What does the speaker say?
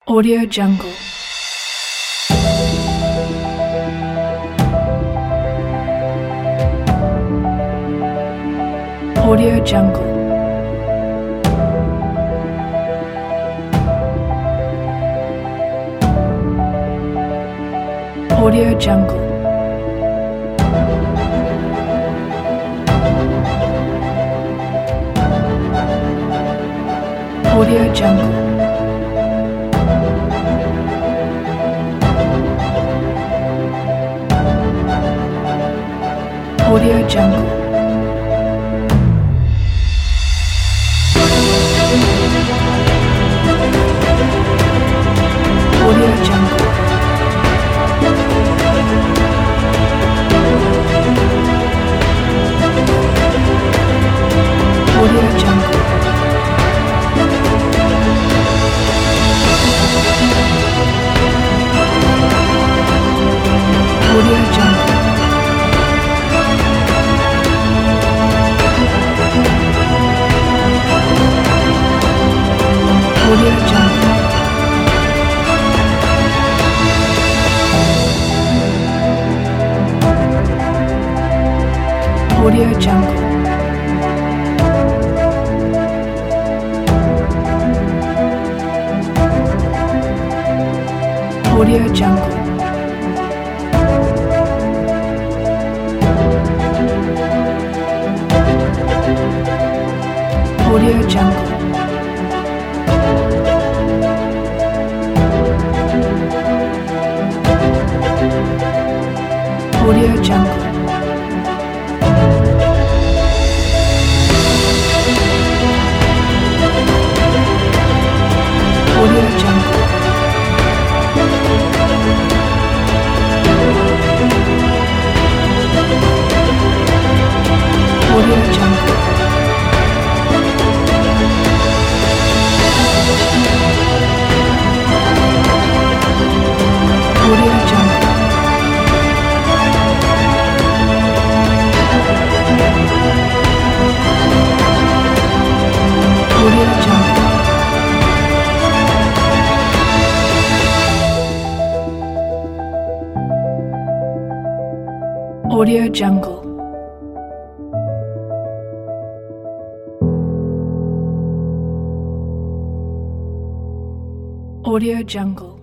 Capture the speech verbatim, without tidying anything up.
Audio Jungle. Audio Jungle. Audio Jungle. Audio Jungle. Audio Jungle. Audio Jungle. Audio Jungle. Audio Jungle. Audio Jungle. Audio Jungle. Audio Jungle. Audio Jungle. Audio Jungle. Audio Jungle. Audio Jungle. Audio Jungle. Audio Jungle. Audio Jungle. Audio Jungle.